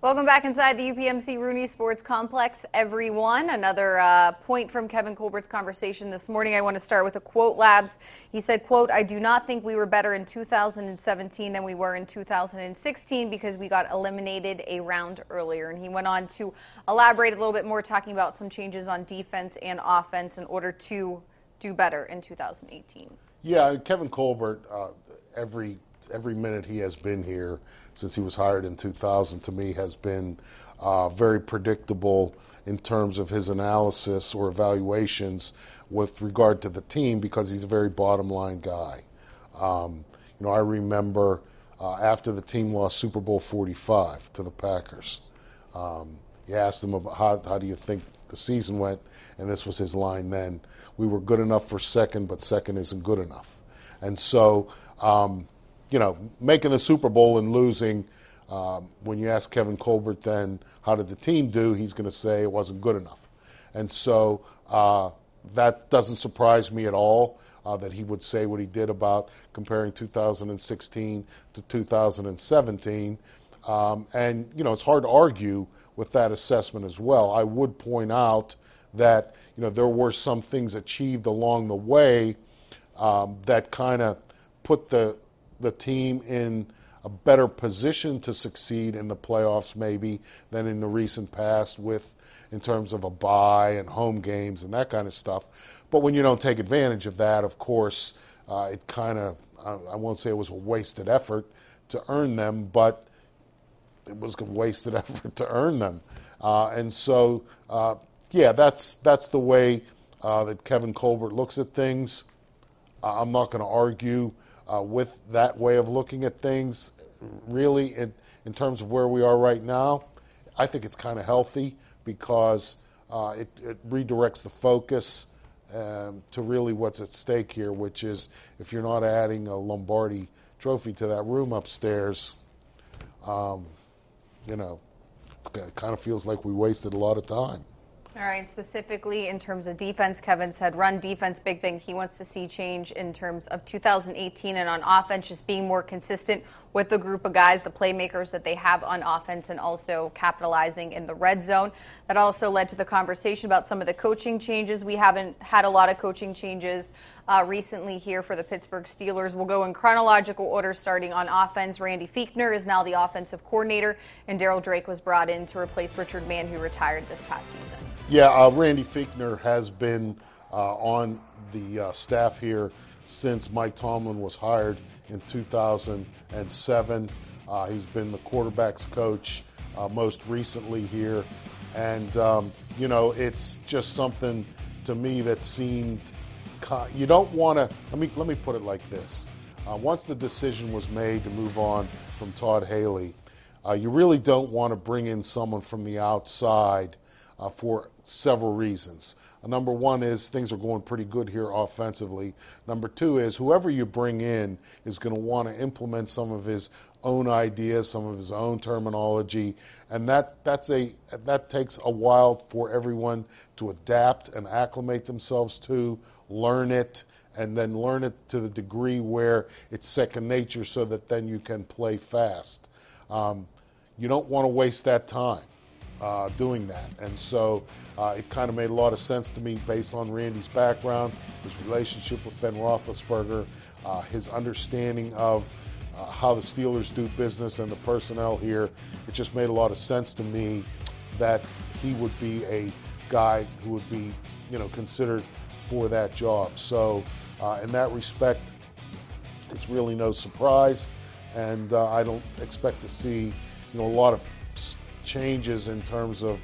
Welcome back inside the UPMC Rooney Sports Complex, everyone. Another point from Kevin Colbert's conversation this morning. I want to start with a quote, Labs. He said, quote, "I do not think we were better in 2017 than we were in 2016 because we got eliminated a round earlier." And he went on to elaborate a little bit more, talking about some changes on defense and offense in order to do better in 2018. Yeah, Kevin Colbert, every minute he has been here since he was hired in 2000 to me has been very predictable in terms of his analysis or evaluations with regard to the team, because he's a very bottom line guy. I remember after the team lost Super Bowl 45 to the Packers, you asked him about how do you think the season went, and this was his line then: "We were good enough for second, but second isn't good enough." And so making the Super Bowl and losing, when you ask Kevin Colbert then, how did the team do, he's going to say it wasn't good enough. And so that doesn't surprise me at all, that he would say what he did about comparing 2016 to 2017. And it's hard to argue with that assessment as well. I would point out that, there were some things achieved along the way that kind of put the team in a better position to succeed in the playoffs maybe than in the recent past, in terms of a bye and home games and that kind of stuff. But when you don't take advantage of that, of course, it kind of, I won't say it was a wasted effort to earn them, but it was a wasted effort to earn them. And so, that's the way that Kevin Colbert looks at things. I'm not going to argue with that way of looking at things. Really, in terms of where we are right now, I think it's kind of healthy, because it redirects the focus to really what's at stake here, which is, if you're not adding a Lombardi trophy to that room upstairs, it kind of feels like we wasted a lot of time. All right, specifically in terms of defense, Kevin said run defense, big thing. He wants to see change in terms of 2018, and on offense, just being more consistent with the group of guys, the playmakers that they have on offense, and also capitalizing in the red zone. That also led to the conversation about some of the coaching changes. We haven't had a lot of coaching changes recently here for the Pittsburgh Steelers. We'll go in chronological order, starting on offense. Randy Fichtner is now the offensive coordinator, and Daryl Drake was brought in to replace Richard Mann, who retired this past season. Yeah, Randy Fichtner has been on the staff here since Mike Tomlin was hired in 2007. He's been the quarterback's coach most recently here. And, it's just something to me that seemed, you don't want to, let me put it like this. Once the decision was made to move on from Todd Haley, you really don't want to bring in someone from the outside for several reasons. Number one is things are going pretty good here offensively. Number two is whoever you bring in is going to want to implement some of his own ideas, some of his own terminology, and that takes a while for everyone to adapt and acclimate themselves to, learn it, and then learn it to the degree where it's second nature, so that then you can play fast. You don't want to waste that time doing that. And so it kind of made a lot of sense to me based on Randy's background, his relationship with Ben Roethlisberger, his understanding of how the Steelers do business and the personnel here. It just made a lot of sense to me that he would be a guy who would be, considered for that job. So in that respect, it's really no surprise, and I don't expect to see, a lot of changes in terms of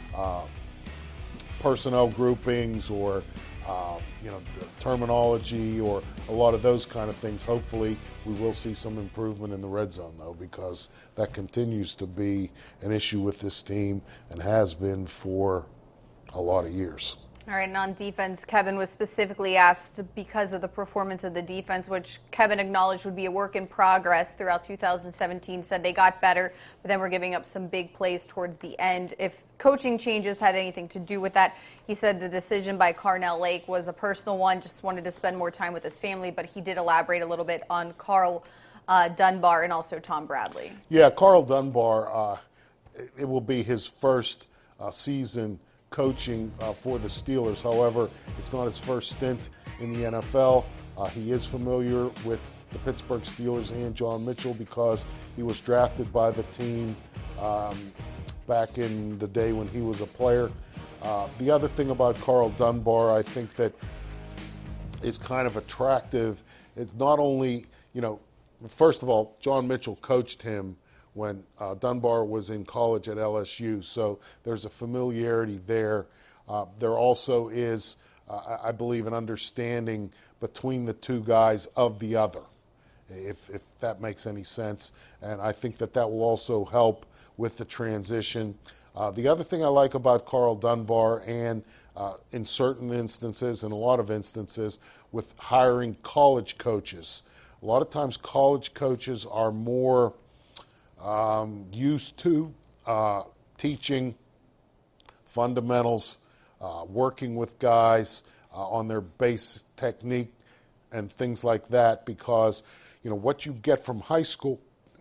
personnel groupings or the terminology or a lot of those kind of things. Hopefully we will see some improvement in the red zone, though, because that continues to be an issue with this team and has been for a lot of years. All right, and on defense, Kevin was specifically asked because of the performance of the defense, which Kevin acknowledged would be a work in progress throughout 2017, said they got better, but then we're giving up some big plays towards the end. If coaching changes had anything to do with that, he said the decision by Carnell Lake was a personal one, just wanted to spend more time with his family, but he did elaborate a little bit on Carl Dunbar and also Tom Bradley. Yeah, Carl Dunbar, it will be his first season coaching for the Steelers. However, it's not his first stint in the NFL. He is familiar with the Pittsburgh Steelers and John Mitchell because he was drafted by the team back in the day when he was a player. The other thing about Carl Dunbar, I think that is kind of attractive. It's not only, first of all, John Mitchell coached him when Dunbar was in college at LSU, so there's a familiarity there. There also is, I believe, an understanding between the two guys of the other, if that makes any sense. And I think that will also help with the transition. The other thing I like about Carl Dunbar, and in certain instances, in a lot of instances, with hiring college coaches, a lot of times college coaches are more used to teaching fundamentals, working with guys on their base technique and things like that, because what you get from high school,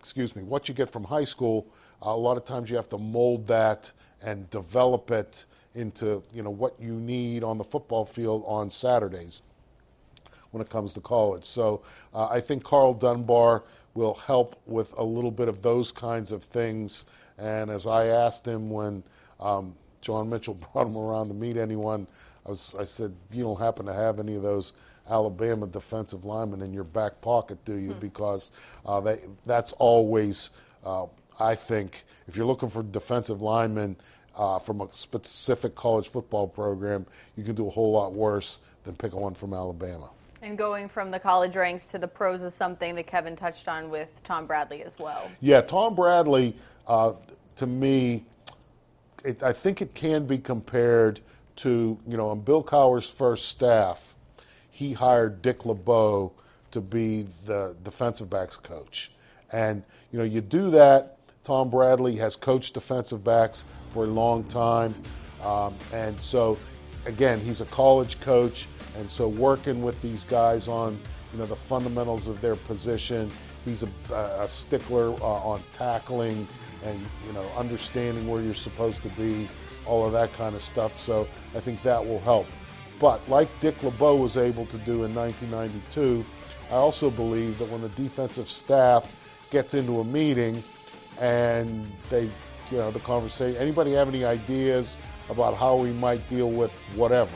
a lot of times you have to mold that and develop it into what you need on the football field on Saturdays when it comes to college. So I think Carl Dunbar will help with a little bit of those kinds of things. And as I asked him when John Mitchell brought him around to meet anyone, I said, you don't happen to have any of those Alabama defensive linemen in your back pocket, do you? Because that's always, I think, if you're looking for defensive linemen from a specific college football program, you can do a whole lot worse than pick one from Alabama. And going from the college ranks to the pros is something that Kevin touched on with Tom Bradley as well. Yeah, Tom Bradley, to me, I think it can be compared to, on Bill Cowher's first staff, he hired Dick LeBeau to be the defensive backs coach. And, you do that. Tom Bradley has coached defensive backs for a long time. And so, again, he's a college coach. And so working with these guys on, the fundamentals of their position, he's a stickler on tackling and, understanding where you're supposed to be, all of that kind of stuff. So I think that will help. But like Dick LeBeau was able to do in 1992, I also believe that when the defensive staff gets into a meeting and they, the conversation, anybody have any ideas about how we might deal with whatever?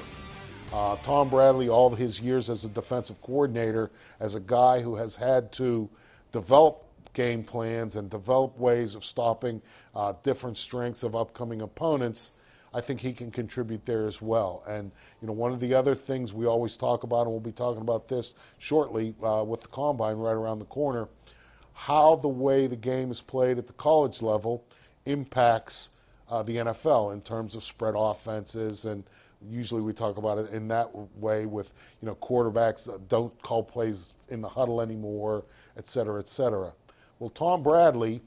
Tom Bradley, all his years as a defensive coordinator, as a guy who has had to develop game plans and develop ways of stopping different strengths of upcoming opponents, I think he can contribute there as well. And, one of the other things we always talk about, and we'll be talking about this shortly with the Combine right around the corner, how the way the game is played at the college level impacts the NFL in terms of spread offenses. And usually we talk about it in that way with, quarterbacks that don't call plays in the huddle anymore, et cetera, et cetera. Well, Tom Bradley,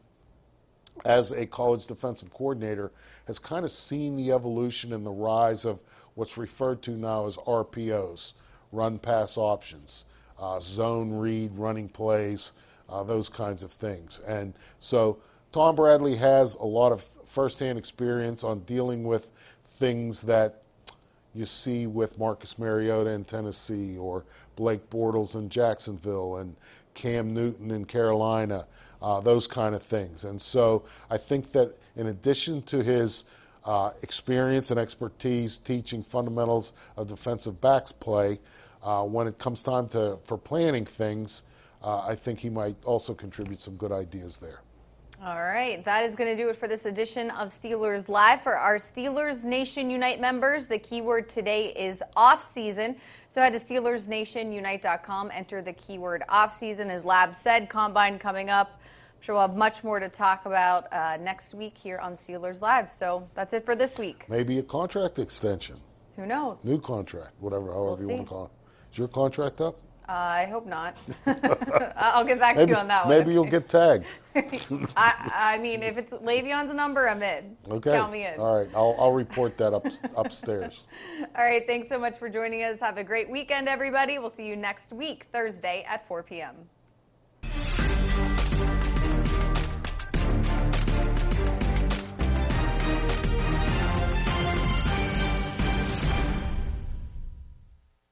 as a college defensive coordinator, has kind of seen the evolution and the rise of what's referred to now as RPOs, run-pass options, zone read, running plays, those kinds of things. And so Tom Bradley has a lot of firsthand experience on dealing with things that you see with Marcus Mariota in Tennessee, or Blake Bortles in Jacksonville, and Cam Newton in Carolina, those kind of things. And so I think that in addition to his experience and expertise teaching fundamentals of defensive backs play, when it comes time for planning things, I think he might also contribute some good ideas there. All right, that is going to do it for this edition of Steelers Live. For our Steelers Nation Unite members, the keyword today is off-season. So head to SteelersNationUnite.com, enter the keyword off-season. As Lab said, Combine coming up. I'm sure we'll have much more to talk about next week here on Steelers Live. So that's it for this week. Maybe a contract extension. Who knows? New contract, however We'll you want to call it. Is your contract up? I hope not. I'll get back to you on that one. Maybe you'll get tagged. I mean, if it's Le'Veon's number, I'm in. Okay. Count me in. All right. I'll report that upstairs. All right. Thanks so much for joining us. Have a great weekend, everybody. We'll see you next week, Thursday at 4 p.m.